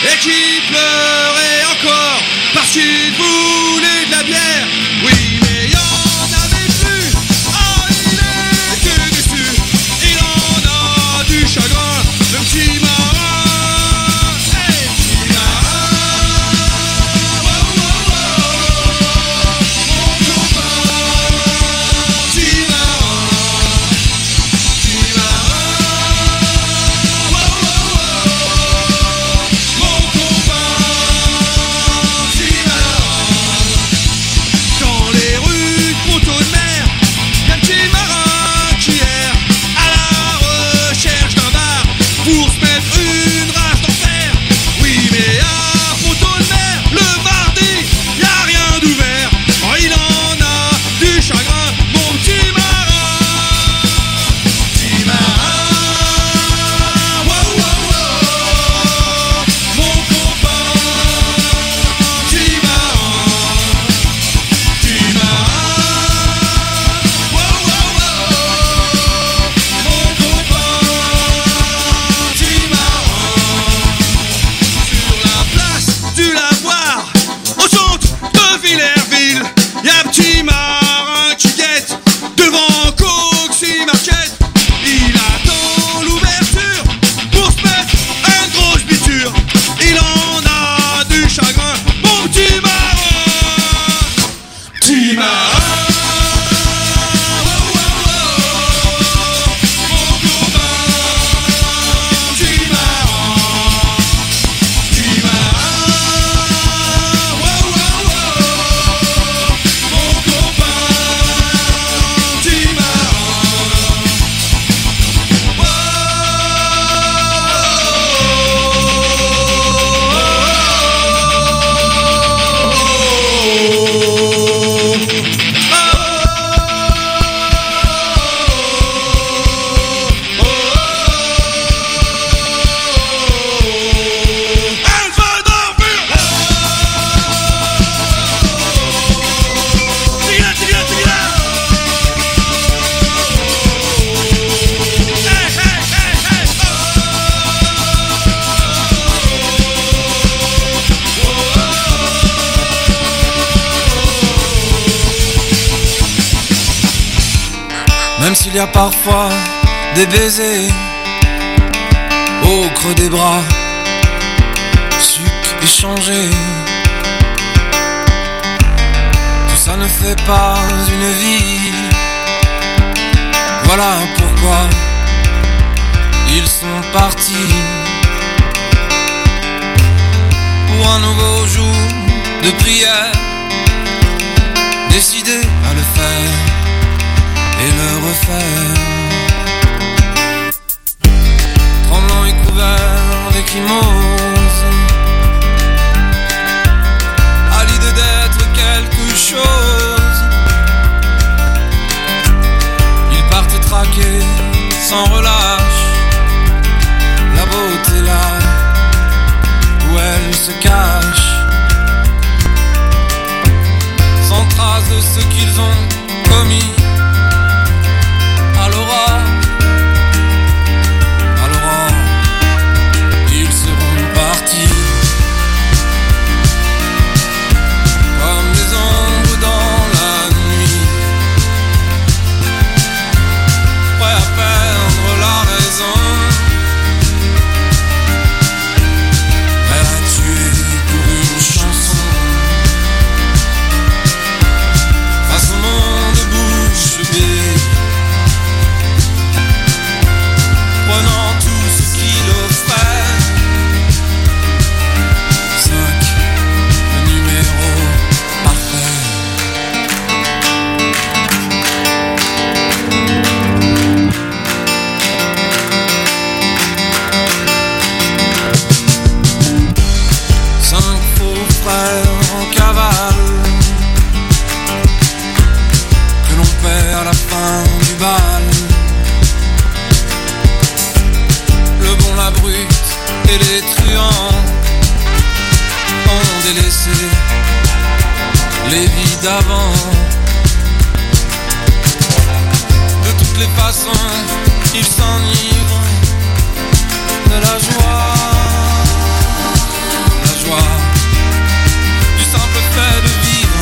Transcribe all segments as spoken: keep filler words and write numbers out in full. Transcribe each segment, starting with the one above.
et qui pleurait encore parce qu'il voulait de la bière. Oui, mais y en avait plus. Oh, il était déçu. Il en a du chagrin, le petit marin. Hey, petit marin. Oh, oh, oh, mon copain. Petit marin. Petit marin. Oh, oh, oh, mon copain. Petit marin. Dans les rues de Poteau de Mer, y'a un petit marin qui erre à la recherche d'un bar pour se mettre une rage d'enfer. Oui, mais à Poteau de Mer, le mardi, y'a rien d'ouvert. Oh, il en a du chagrin, mon petit marin. Petit marin. Wow, wow, wow. Mon copain. Petit marin. Petit marin. Wow, wow, wow. Mon copain. Petit marin. Sur la place du lavoir, au centre de Villerville, y'a un petit marin qui guette devant Coxy Market. Il attend l'ouverture pour se mettre une grosse biture. Il en a du chagrin, mon petit marin. Petit marin. Wow, wow, wow. Mon copain. Petit marin. Petit marin. Wow, wow, wow. Mon copain. Petit marin. Wow. Elle va dormir. Tigla, tigla, tigla. Hey, hey, hey, hey. Même s'il y a parfois des baisers au creux des bras, suc échangé, tout ça ne fait pas une vie. Voilà pourquoi ils sont partis pour un nouveau jour de prière, décidés à le faire et le refaire. Tremblant et couvert d'échymose, à l'idée d'être quelque chose, ils partent traquer sans relâche la beauté là où elle se cache, sans trace de ce qu'ils ont commis. À l'aurore, à l'aurore, ils seront partis comme des ombres dans la nuit, prêts à perdre la raison, prêts à tuer pour une chanson, face au monde bouche bée, prenant tout ce qu'il offrait. Cinq, le numéro parfait. Cinq faux frères en cavale que l'on paie à la fin du bal. Le bon, la brute et les truands ont délaissé les vies d'avant. De toutes les façons, ils s'enivrent de la joie. joie du simple fait de vivre,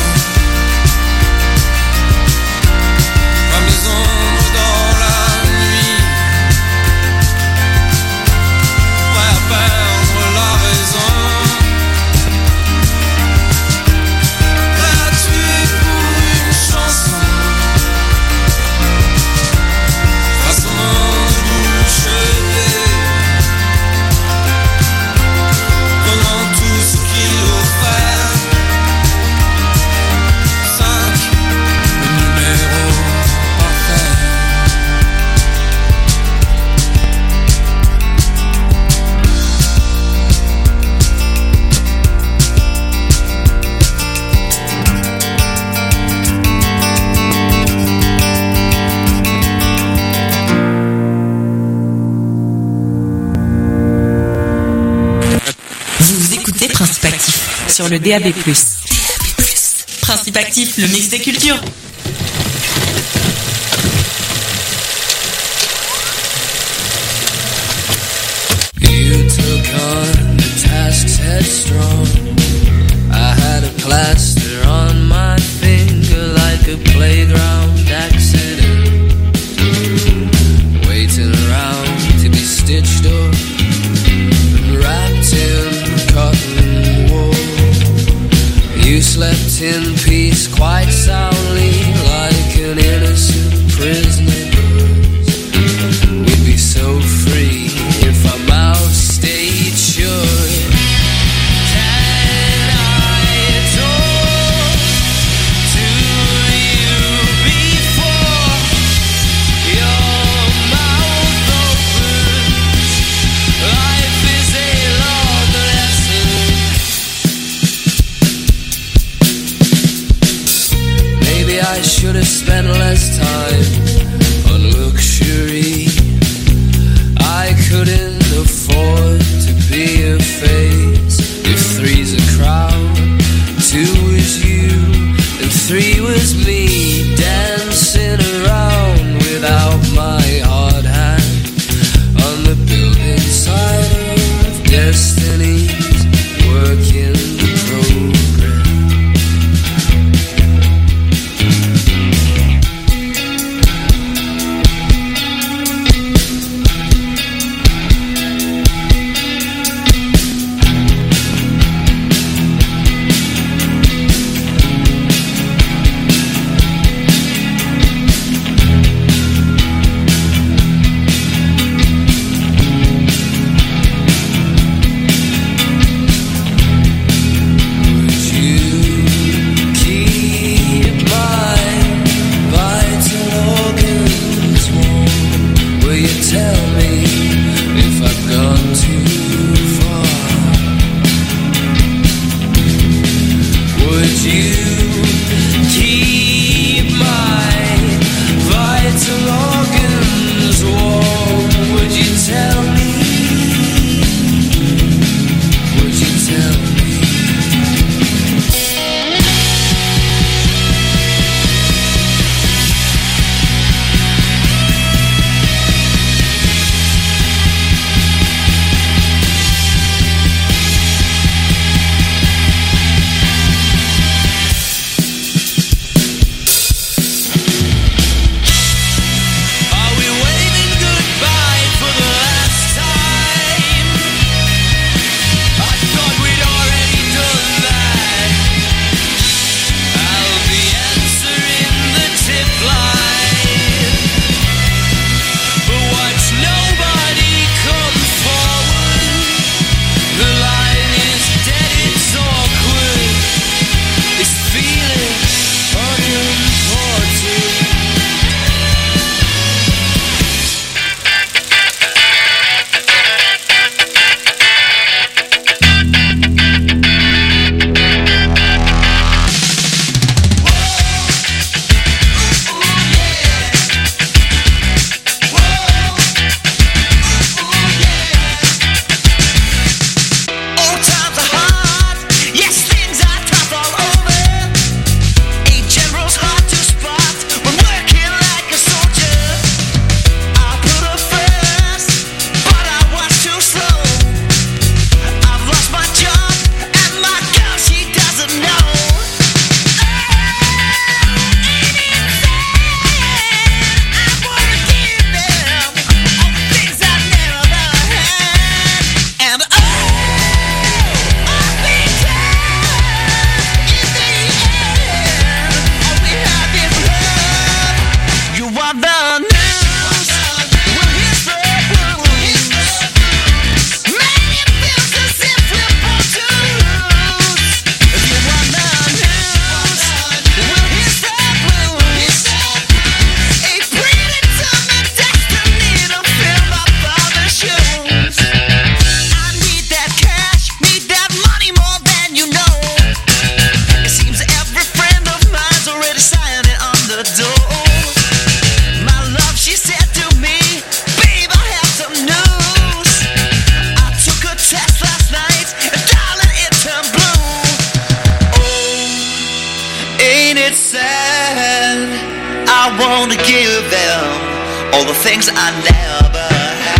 comme les ombres dans la nuit, prêt à perdre la raison, prêt à tuer pour une chanson, face au monde bouche bée, prenant tout ce qu'il offert. Cinq, le numéro parfait. Vous écoutez Principe Actif sur le D A B plus. Principe Actif, le mix des cultures. You took on the tasks headstrong. I had a plaster on my finger like a playground accident, waiting around to be stitched up and wrapped in cotton wool. You slept in peace quite soundly like an innocent prisoner does. We'd be so free if our mouths stayed shut. Can I talk to you before your mouth opens? Life is a long lesson. Maybe I should have spent less time on luxury. I couldn't afford to be a face. If three's a crowd, two was you, and three was me, dancing around without my hard hand on the building side of destiny's work in progress. it's sad. I wanna give them all the things I never had.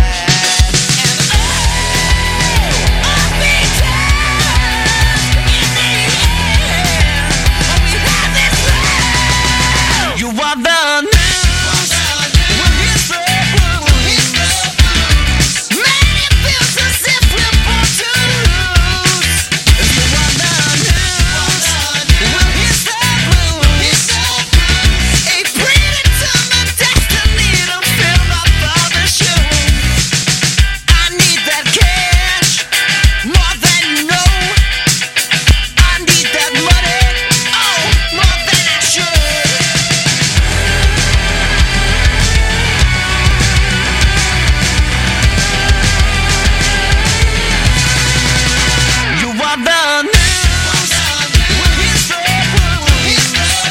You are the news. Well, he's the blues. Man, it feels as if we're born to lose. You are the news. Well, he's the blues. A predetermined destiny to fill my father's shoes. I need that cash more than you know. I need that money, oh, more than I should. You are the news. Well, he's the blues.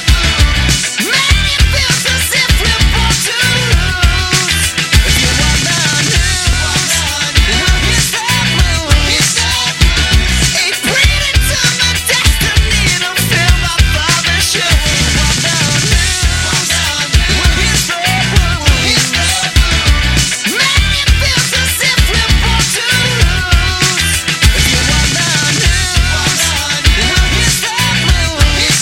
Man, it feels as if we're born to lose. You are the news. Well, he's the blues. A predetermined destiny to fill my father's shoes. You are the news. Well, he's the blues. Man, it feels as if we're born to lose. You are the news. Well, he's the blues.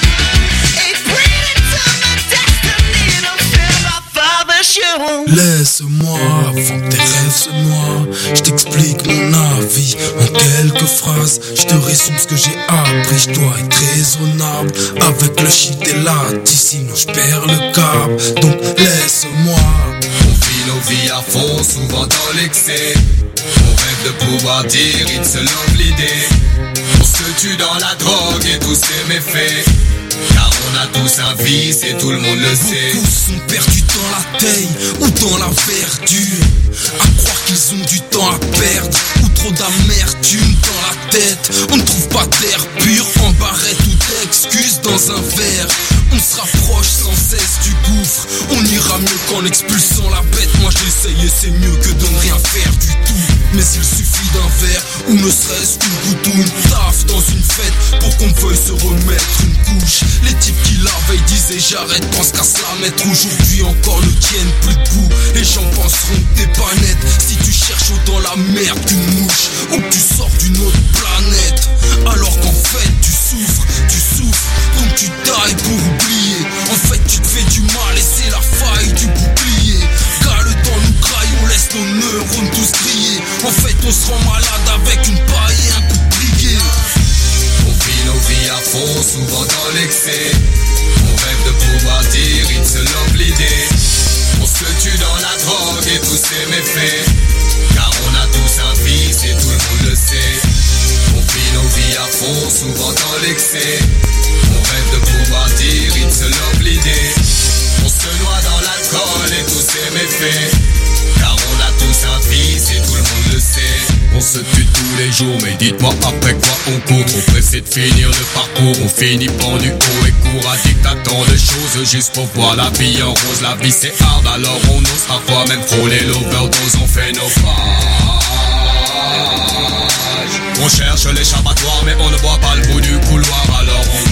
A predetermined destiny to fill my father's shoes. Laisse-moi, avant que tes rêves se noient, je t'explique mon avis en quelques phrases. Je te résume ce que j'ai appris. Je dois être raisonnable avec le shit et la sinon je perds le cap. Donc laisse-moi. On vit nos vies à fond, souvent dans l'excès. On rêve de pouvoir dire it's a lovely day. On se tue dans la drogue et tous ses méfaits. Car on a tous un vice et tout le monde le sait. Beaucoup sont perdus dans la taille ou dans la verdure, à croire qu'ils ont du temps à perdre ou trop d'amertume dans la tête. On ne trouve pas d'air pur en barrette ou d'excuses dans un verre. On se rapproche sans cesse du gouffre. On ira mieux qu'en expulsant la bête. Moi j'essaye et c'est mieux que de ne rien faire du tout. Mais il suffit d'un verre ou ne serait-ce qu'une goutte ou une taf dans une fête pour qu'on veuille se remettre une couche. Les types qui la veille disaient j'arrête quand se casse la mettre. Aujourd'hui encore ne tiennent plus debout. Les gens penseront que t'es pas net si tu cherches autant la merde qu'une mouche, ou que tu sors d'une autre planète. Alors qu'en fait tu souffres, tu souffres, donc tu tailles pour oublier. En fait tu te fais du mal et c'est la faille du bouclier. Car le temps nous graille, on laisse nos neurones tous griller. En fait on se rend malade avec une paille et un coup de briquet. On vit nos vies à fond, souvent dans l'excès. On rêve de pouvoir dire it's a lovely day. On se tue dans la drogue et tous ses méfaits. Car on a tous un vice et tout le monde le sait. On vit nos vies à fond, souvent dans l'excès. On rêve de pouvoir dire it's a lovely day. On se noie dans l'alcool et tous ses méfaits. Car on a tous un vice et tout le monde le sait. On se tue tous les jours, mais dites-moi après quoi on court. Trop pressé de finir le parcours, on finit pendu haut et court. Addict à tant de choses, juste pour voir la vie en rose. La vie c'est hard, alors on ose parfois même frôler l'overdose. On fait nos pages. On cherche l'échappatoire, mais on ne voit pas le bout du couloir. Alors on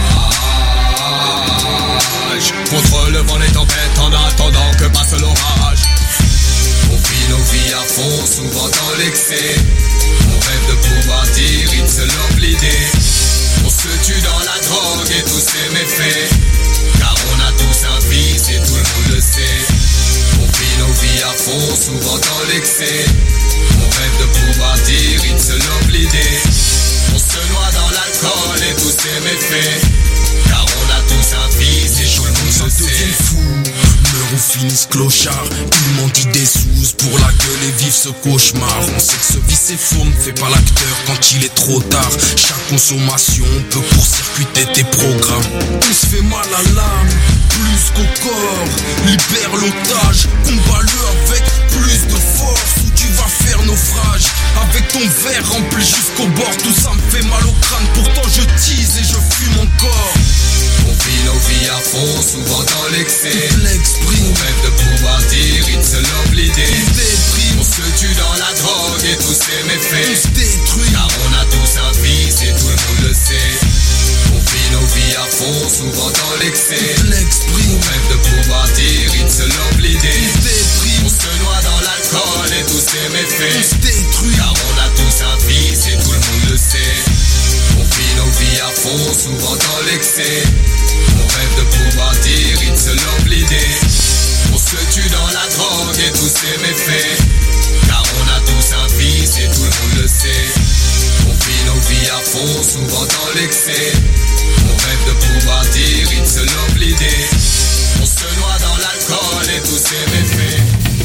nage contre le vent des tempêtes en attendant que passe l'orage. On vit nos vies à fond, souvent dans l'excès. On rêve de pouvoir dire it's a lovely day. On se tue dans la drogue et tous ses méfaits. Car on a tous un vice et tout le monde le sait. On vit nos vies à fond, souvent dans l'excès. On rêve de pouvoir dire it's a lovely day. On se noie dans l'alcool et tous ses méfaits. Car on a tous un vice et tout le monde le sait. Meurt ou finissent clochard, ils m'ont dit des sous pour la gueule et vivre ce cauchemar. On sait que ce vice est faux, ne fait pas l'acteur quand il est trop tard. Chaque consommation peut court-circuiter tes programmes. On se fait mal à l'âme, plus qu'au corps. Libère l'otage, combat-le avec plus de force. Ou tu vas faire naufrage, avec ton verre rempli jusqu'au bord. Tout ça me fait mal au crâne, pourtant je tease et je fume encore. On vit nos vies à fond, souvent dans l'excès. L'exprime. On rêve de pouvoir dire it's a lovely day. On se tue dans la drogue et tous ses méfaits. On se détruit, car on a tous un vice et tout le monde le sait. On vit nos vies à fond, souvent dans l'excès. l'exprime, On rêve de pouvoir dire it's a lovely on day. se déprime, On se noie dans l'alcool et tous ses on méfaits. se détruit, Car on a tous un vice et tout le monde le sait. On vit nos vies à fond, souvent dans l'excès. On rêve de pouvoir dire it's a lovely day. On se tue dans la drogue et tous ses méfaits. Car on a tous un vice et tout le monde le sait. On vit nos vies à fond, souvent dans l'excès. On rêve de pouvoir dire it's a lovely day. On se noie dans l'alcool et tous ses méfaits.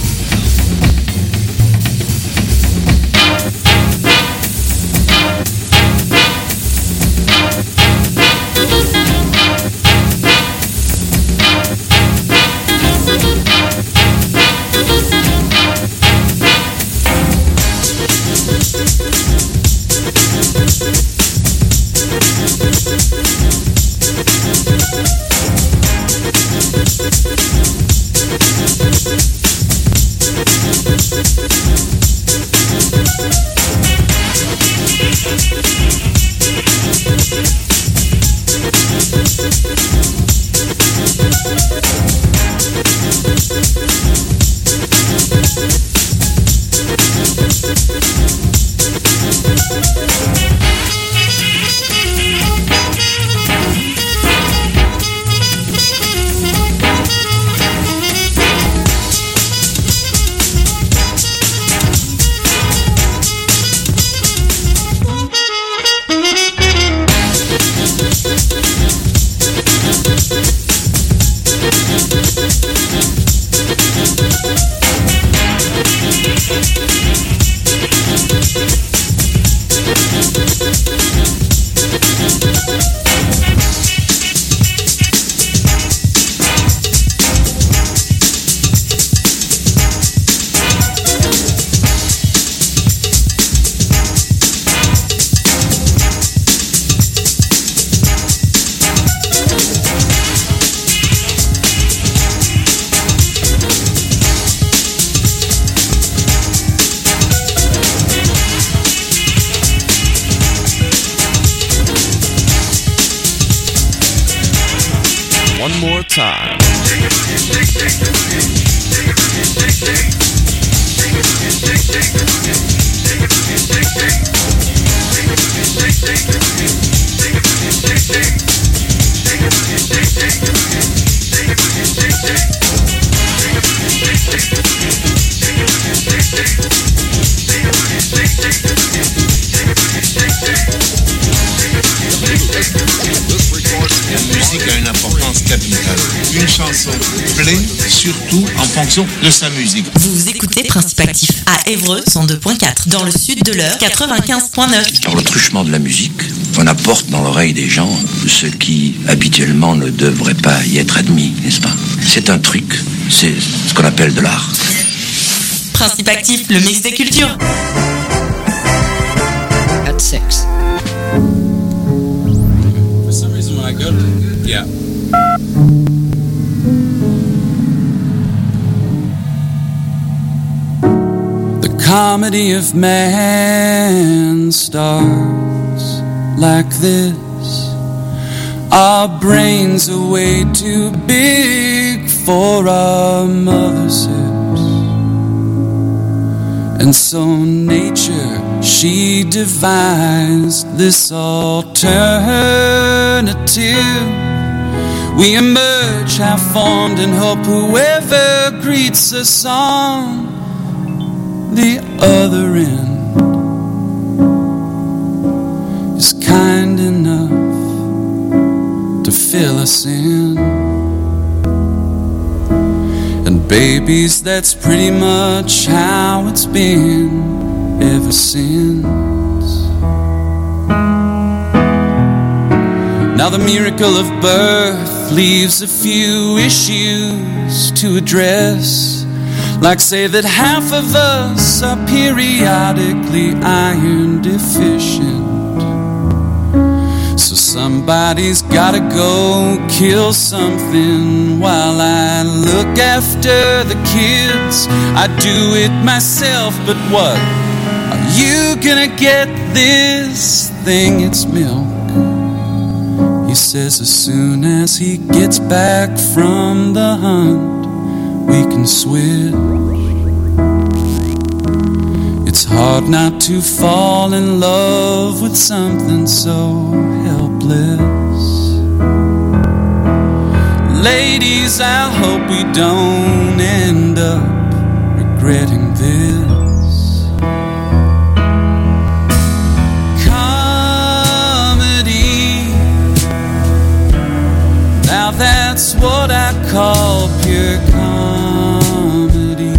One more time. La musique a une importance capitale. Une chanson plaît surtout en fonction de sa musique. Vous écoutez Principe Actif à Évreux cent deux point quatre, dans le sud de l'Eure quatre-vingt-quinze point neuf. Par le truchement de la musique, on apporte dans l'oreille des gens ce qui habituellement ne devrait pas y être admis, n'est-ce pas? C'est un truc, c'est ce qu'on appelle de l'art. Principe Actif, le mix des cultures. At six. For some reason when I go to, yeah. The comedy of man starts like this. Our brains are way too big for our mother's hips. And so nature, she devised this alternative. We emerge half-formed and hope whoever greets us on the other end is kind enough to fill us in. And babies, that's pretty much how it's been ever since. Now the miracle of birth leaves a few issues to address, like say that half of us are periodically iron deficient. So somebody's gotta go kill something while I look after the kids. I do it myself, but what? Are you gonna get this thing? It's milk. He says as soon as he gets back from the hunt, we can switch. It's hard not to fall in love with something so helpless. Ladies, I hope we don't end up regretting this. Now that's what I call pure comedy.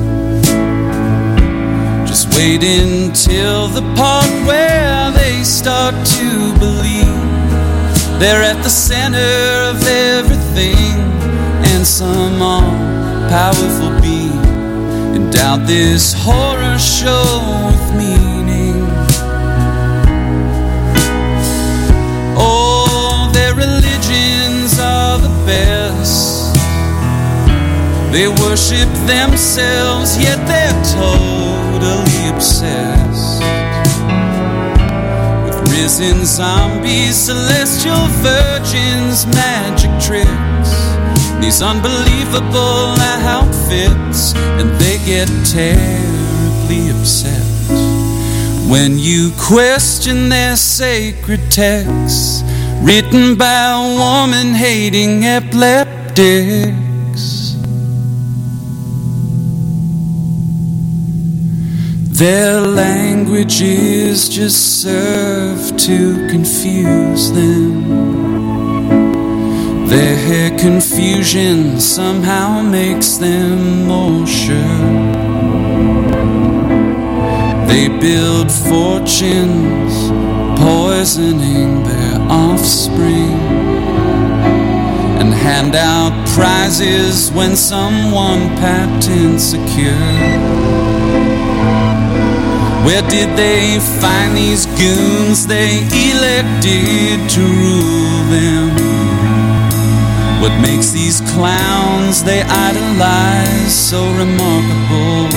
Just wait until the part where they start to believe they're at the center of everything, and some all-powerful being endowed this horror show with meaning. Oh, their religions are the best. They worship themselves, yet they're totally obsessed with risen zombies, celestial virgins, magic tricks, these unbelievable outfits, and they get terribly upset when you question their sacred texts written by woman-hating epileptics. Their languages just serve to confuse them. Their confusion somehow makes them more sure. They build fortunes, poisoning their offspring, and hand out prizes when someone patents a cure. Where did they find these goons they elected to rule them? What makes these clowns they idolize so remarkable?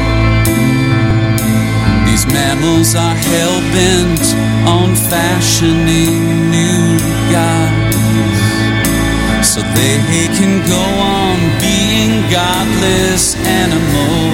These mammals are hell-bent on fashioning new gods, so they can go on being godless animals.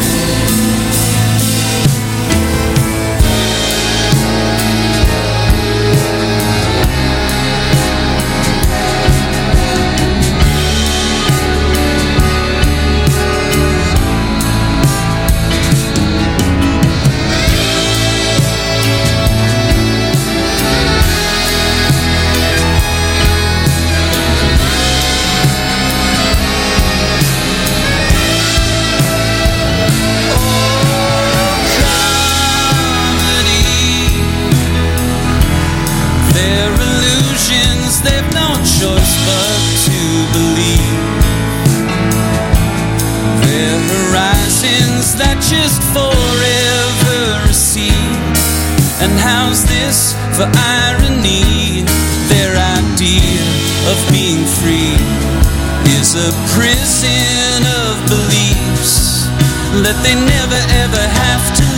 For irony, their idea of being free is a prison of beliefs that they never ever have to